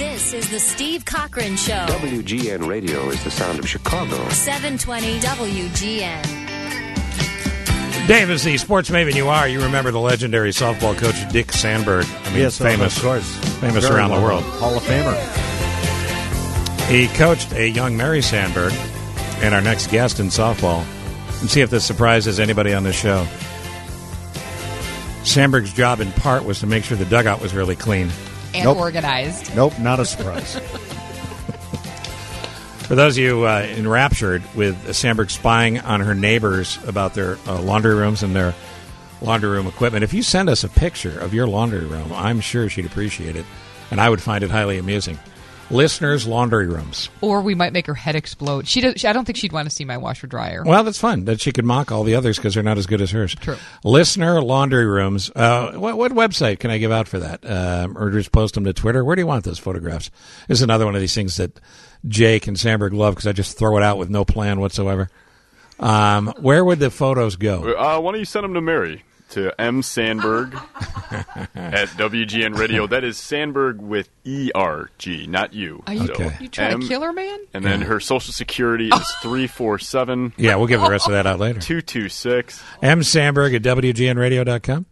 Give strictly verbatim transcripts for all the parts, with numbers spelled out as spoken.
This is the Steve Cochran Show. W G N Radio is the sound of Chicago. seven twenty W G N. Dave, as the sports maven you are, you remember the legendary softball coach Dick Sandberg. I mean, yes, famous, of course. famous Very around well, the world. Hall of Famer. He coached a young Mary Sandberg, and our next guest in softball. And see if this surprises anybody on this show. Sandberg's job, in part, was to make sure the dugout was really clean. And Nope. organized. Nope, not a surprise. For those of you uh, enraptured with Sandberg spying on her neighbors about their uh, laundry rooms and their laundry room equipment, if you send us a picture of your laundry room, I'm sure she'd appreciate it, and I would find it highly amusing. Listeners' laundry rooms. Or we might make her head explode. She does. She, I don't think she'd want to see my washer dryer. Well, that's fun. That she could mock all the others because they're not as good as hers. True. Listener laundry rooms. Uh, what, what website can I give out for that? Um, or just post them to Twitter? Where do you want those photographs? This is another one of these things that Jake and Sandberg love because I just throw it out with no plan whatsoever. Um, where would the photos go? Uh, why don't you send them to Mary? To M. Sandberg at W G N Radio. That is Sandberg with E R G, not you. Are you, Okay. you trying M- to kill her, man? And then her social security is three four seven, Yeah, we'll give the rest of that out later. two two six. M. Sandberg at W G N radio dot com.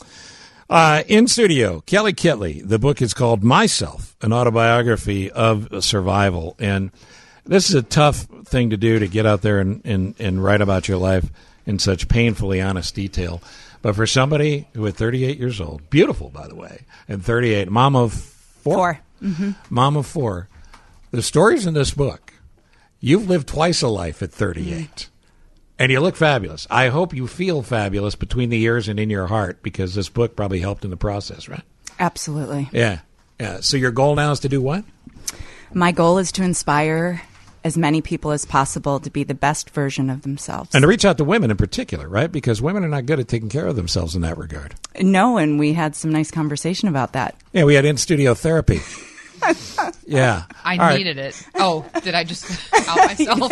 Uh, in studio, Kelly Kitley. The book is called Myself, an autobiography of survival. And this is a tough thing to do, to get out there and, and, and write about your life in such painfully honest detail. But for somebody who at thirty-eight years old, beautiful, by the way, and thirty-eight, mom of four, Four. Mm-hmm. mom of four, the stories in this book, you've lived twice a life at thirty-eight. And you look fabulous. I hope you feel fabulous between the ears and in your heart, because this book probably helped in the process, right? Absolutely. Yeah. Yeah. So your goal now is to do what? My goal is to inspire as many people as possible to be the best version of themselves. And to reach out to women in particular, right? Because women are not good at taking care of themselves in that regard. No, and we had some nice conversation about that. Yeah, we had in-studio therapy. Yeah. I All right. needed it. Oh, did I just out myself?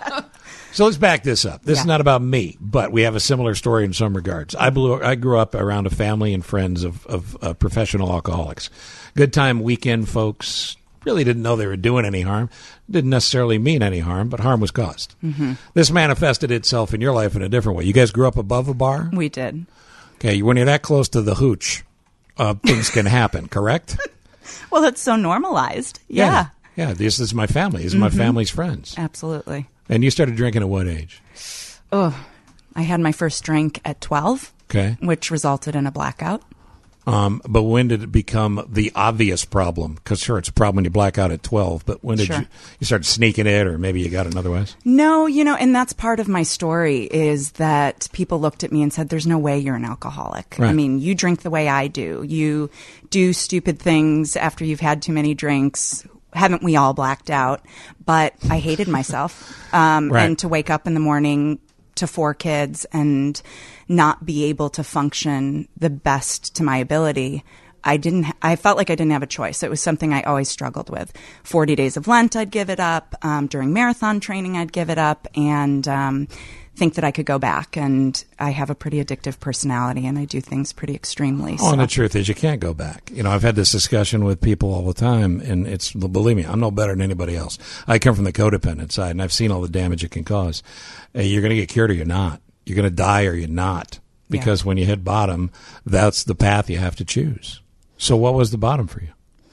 So let's back this up. This Yeah. is not about me, but we have a similar story in some regards. I blew, I grew up around a family and friends of, of uh, professional alcoholics. Good time weekend folks. Really didn't know they were doing any harm. Didn't necessarily mean any harm, but harm was caused. Mm-hmm. This manifested itself in your life in a different way. You guys grew up above a bar? We did. Okay, when you're that close to the hooch, uh, things can happen, correct? Well, it's so normalized. Yeah. Yeah, yeah, this is my family. These are my family's friends. Absolutely. And you started drinking at what age? Oh, I had my first drink at twelve, Okay. which resulted in a blackout. Um, but when did it become the obvious problem? Because sure, it's a problem when you black out at twelve. But when did Sure. you you started sneaking it, or maybe you got it other ways? No, you know, and that's part of my story is that people looked at me and said, there's no way you're an alcoholic. Right. I mean, you drink the way I do. You do stupid things after you've had too many drinks. Haven't we all blacked out? But I hated myself. Um, Right. And to wake up in the morning to four kids and not be able to function the best to my ability, I didn't, I felt like I didn't have a choice. It was something I always struggled with. forty days of Lent, I'd give it up. Um, during marathon training, I'd give it up and, um, think that I could go back. And I have a pretty addictive personality and I do things pretty extremely. Oh, so. and the truth is, you can't go back. You know, I've had this discussion with people all the time, and it's, believe me, I'm no better than anybody else. I come from the codependent side, and I've seen all the damage it can cause. Uh, you're going to get cured or you're not. You're going to die or you're not. Because Yeah. when you hit bottom, that's the path you have to choose. So what was the bottom for you?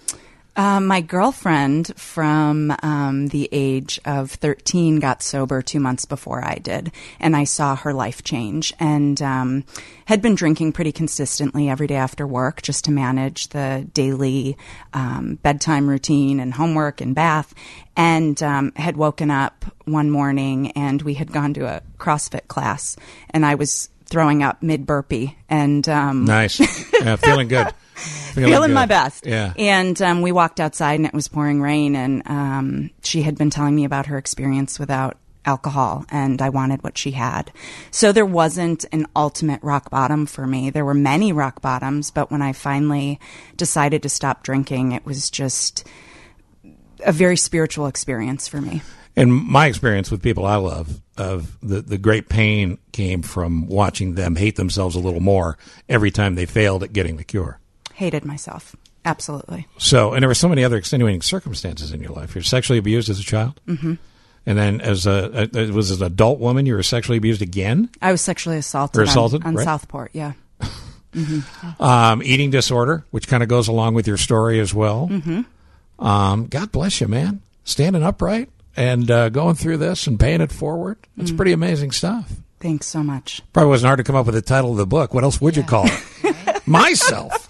Um, my girlfriend from um, the age of thirteen got sober two months before I did, and I saw her life change and um, had been drinking pretty consistently every day after work just to manage the daily um, bedtime routine and homework and bath, and um, had woken up one morning and we had gone to a CrossFit class, and I was throwing up mid-burpee. and um, Nice. Yeah, feeling good. Feeling, feeling good. my best. Yeah. And um, we walked outside and it was pouring rain, and um, she had been telling me about her experience without alcohol, and I wanted what she had. So there wasn't an ultimate rock bottom for me. There were many rock bottoms, but when I finally decided to stop drinking, it was just a very spiritual experience for me. And my experience with people I love, of the, the great pain came from watching them hate themselves a little more every time they failed at getting the cure. Hated myself. Absolutely. So, and there were so many other extenuating circumstances in your life. You were sexually abused as a child? Mm-hmm. And then as a, a was as an adult woman, you were sexually abused again? I was sexually assaulted, or assaulted on, on right? Southport, yeah. Mm-hmm. Um, eating disorder, which kind of goes along with your story as well. Mm-hmm. Um, God bless you, man. Standing upright and uh, going through this and paying it forward. That's mm-hmm. pretty amazing stuff. Thanks so much. Probably wasn't hard to come up with the title of the book. What else would yeah. you call it? Myself.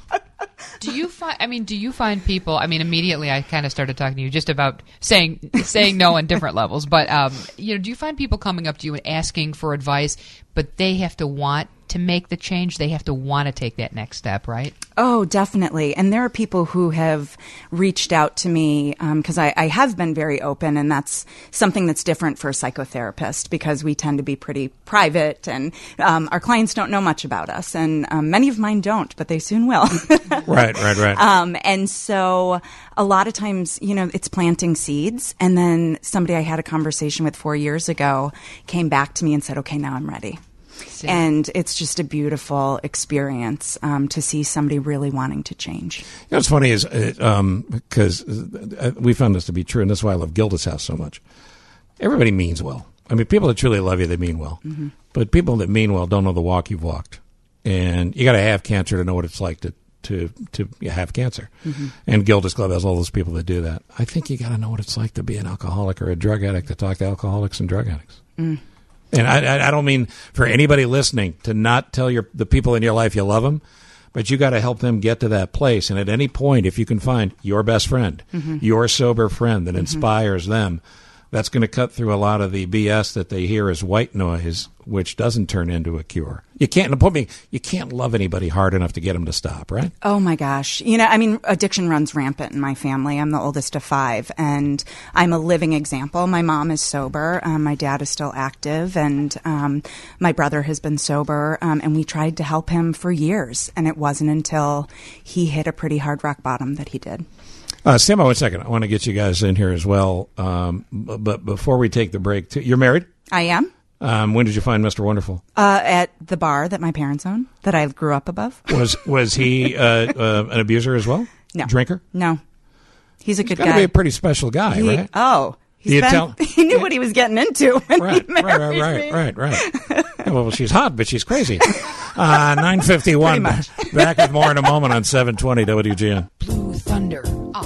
Do you find? I mean, do you find people? I mean, immediately I kind of started talking to you just about saying saying no on different levels. But um, you know, do you find people coming up to you and asking for advice, but they have to want to make the change? They have to want to take that next step, right? Oh, definitely. And there are people who have reached out to me because um, I, I have been very open, and that's something that's different for a psychotherapist because we tend to be pretty private, and um, our clients don't know much about us, and um, many of mine don't, but they soon will. Right, right, right. Um, and so a lot of times, you know, it's planting seeds, and then somebody I had a conversation with four years ago came back to me and said, okay, now I'm ready. See. And it's just a beautiful experience um, to see somebody really wanting to change. You know what's funny is because um, uh, we found this to be true, and that's why I love Gilda's House so much. Everybody means well. I mean, people that truly love you, they mean well. Mm-hmm. But people that mean well don't know the walk you've walked. And you got to have cancer to know what it's like to to, to have cancer. Mm-hmm. And Gilda's Club has all those people that do that. I think you got to know what it's like to be an alcoholic or a drug addict to talk to alcoholics and drug addicts. Mm. And I, I don't mean for anybody listening to not tell your the people in your life you love them, but you got to help them get to that place. And at any point, if you can find your best friend, mm-hmm. your sober friend that mm-hmm. inspires them, that's going to cut through a lot of the B S that they hear as white noise, which doesn't turn into a cure. You can't put me. You can't love anybody hard enough to get them to stop, right? Oh my gosh! You know, I mean, addiction runs rampant in my family. I'm the oldest of five, and I'm a living example. My mom is sober. Um, my dad is still active, and um, my brother has been sober. Um, and we tried to help him for years, and it wasn't until he hit a pretty hard rock bottom that he did. Uh, stand by one second. I want to get you guys in here as well. Um, but, but before we take the break, too, you're married? I am. Um, when did you find Mister Wonderful? Uh, at the bar that my parents own, that I grew up above. Was was he uh, uh, an abuser as well? No. Drinker? No. He's a He's good guy. He's got to be a pretty special guy, he, right? Oh. He's been, tell, he knew yeah. what he was getting into when right, he married right, right, me. Right, right, right. Yeah, well, she's hot, but she's crazy. Uh, nine fifty-one. Back with more in a moment on seven twenty W G N. Blue Thunder.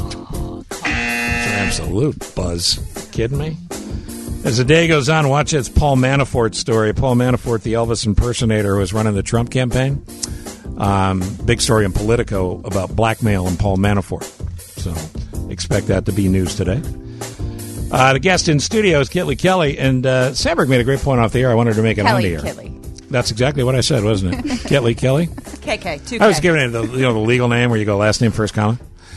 Oh, absolute buzz. Kidding me? As the day goes on, watch this Paul Manafort story. Paul Manafort, the Elvis impersonator who was running the Trump campaign. Um, big story in Politico about blackmail and Paul Manafort. So expect that to be news today. Uh, the guest in studio is Kitty Kelly, and uh, Sandberg made a great point off the air. I wanted to make it on the air. Kelly. That's exactly what I said, wasn't it? Kitty Kelly? K K, two K. I was giving it the, you know, the legal name where you go last name, first comma.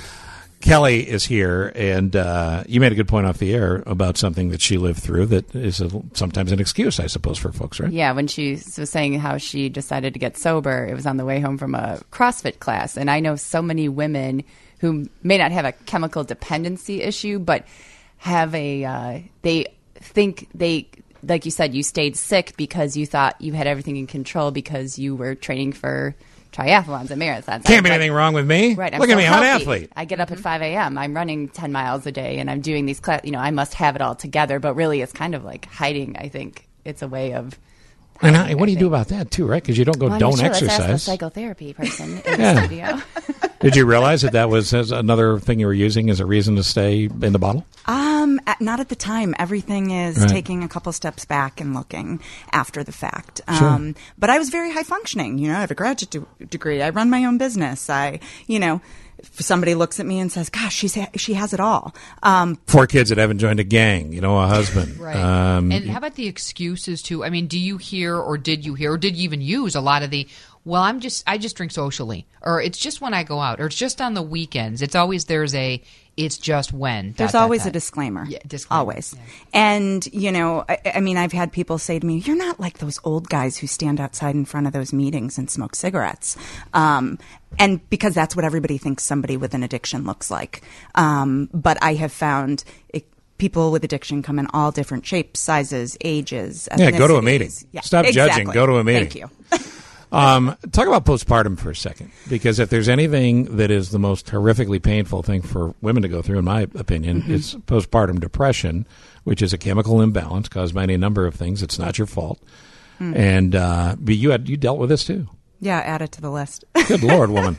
Kelly is here, and uh, you made a good point off the air about something that she lived through that is a, sometimes an excuse, I suppose, for folks, right? Yeah, when she was saying how she decided to get sober, it was on the way home from a CrossFit class. And I know so many women who may not have a chemical dependency issue, but have a, uh, they think they, like you said, you stayed sick because you thought you had everything in control because you were training for triathlons and marathons. Can't be anything wrong with me. Right. I'm Look so at me, healthy. I'm an athlete. I get up at five a.m. I'm running ten miles a day, and I'm doing these class. You know, I must have it all together. But really, it's kind of like hiding. I think it's a way of. And I, what do you do about that too, right? Because you don't go, well, don't sure. exercise. Let's ask the psychotherapy person in yeah. the studio. Did you realize that that was another thing you were using as a reason to stay in the bottle? Um, at, not at the time. Everything is right. taking a couple steps back and looking after the fact. Sure. Um, but I was very high functioning. You know, I have a graduate de- degree. I run my own business. I, you know, if somebody looks at me and says, "Gosh, she's ha- she has it all." Um, Four kids that haven't joined a gang. You know, a husband. Right. Um, and how about the excuses too? I mean, do you hear, or did you hear, or did you even use a lot of the? Well, I'm just I just drink socially, or it's just when I go out, or it's just on the weekends. It's always there's a. It's just when. There's dot, always dot, a disclaimer. Yeah, disclaimer. Always. Yeah. And, you know, I, I mean, I've had people say to me, you're not like those old guys who stand outside in front of those meetings and smoke cigarettes. Um, and because that's what everybody thinks somebody with an addiction looks like. Um, but I have found it, people with addiction come in all different shapes, sizes, ages, ethnicities. Yeah, go to a meeting. Yeah, Stop exactly. judging. Go to a meeting. Thank you. Um, talk about postpartum for a second, because if there's anything that is the most horrifically painful thing for women to go through, in my opinion, mm-hmm. it's postpartum depression, which is a chemical imbalance caused by any number of things. It's not your fault. Mm. And uh, but you had you dealt with this too. Yeah, add it to the list. Good Lord, woman.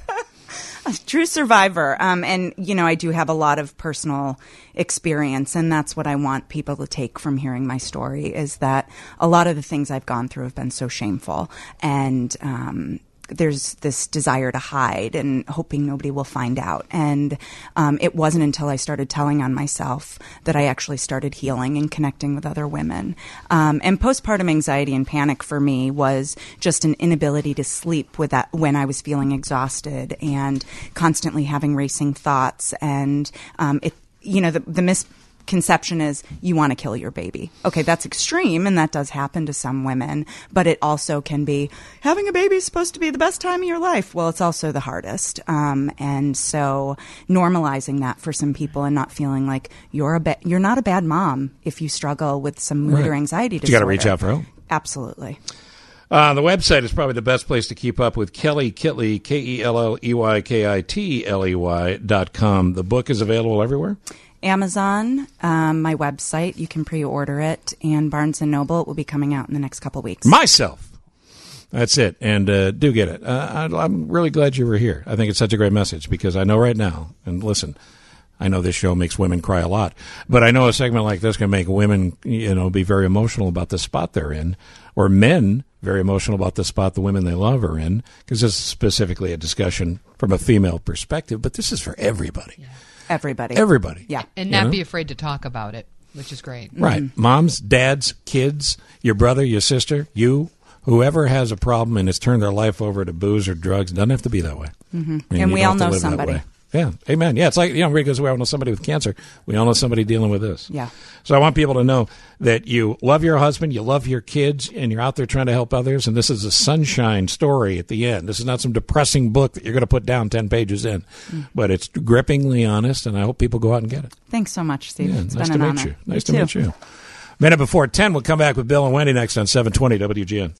A true survivor. Um, and, you know, I do have a lot of personal experience, and that's what I want people to take from hearing my story, is that a lot of the things I've gone through have been so shameful. And um, there's this desire to hide and hoping nobody will find out. And um, it wasn't until I started telling on myself that I actually started healing and connecting with other women. Um, and postpartum anxiety and panic for me was just an inability to sleep with that when I was feeling exhausted and constantly having racing thoughts. And um, it, you know, the, the mis conception is you want to kill your baby. Okay, that's extreme, and that does happen to some women, but it also can be having a baby is supposed to be the best time of your life. Well, it's also the hardest. Um, and so normalizing that for some people and not feeling like you're a ba- you're not a bad mom if you struggle with some mood right. or anxiety disorder. You got to reach out for help. Absolutely. Uh, the website is probably the best place to keep up with Kelly Kitley, K E L L E Y K I T L E Y dot com. The book is available everywhere? Amazon, um, my website, you can pre-order it, and Barnes and Noble. It will be coming out in the next couple weeks. Myself. That's it. And uh, do get it. Uh, I, I'm really glad you were here. I think it's such a great message, because I know right now, and listen, I know this show makes women cry a lot, but I know a segment like this can make women, you know, be very emotional about the spot they're in, or men very emotional about the spot the women they love are in, because this is specifically a discussion from a female perspective, but this is for everybody. Yeah. Everybody. Everybody. Yeah. And not you know? be afraid to talk about it, which is great. Right. Mm-hmm. Moms, dads, kids, your brother, your sister, you, whoever has a problem and has turned their life over to booze or drugs, doesn't have to be that way. Mm-hmm. I mean, and we all have to know live that somebody. way. Yeah, amen. Yeah, it's like, you know, everybody goes, we all know somebody with cancer. We all know somebody dealing with this. Yeah. So I want people to know that you love your husband, you love your kids, and you're out there trying to help others. And this is a sunshine story at the end. This is not some depressing book that you're going to put down ten pages in. Mm. But it's grippingly honest, and I hope people go out and get it. Thanks so much, Steve. Yeah, it's nice been to an meet honor. you. Nice you to too. meet you. Minute before ten, we'll come back with Bill and Wendy next on seven twenty W G N.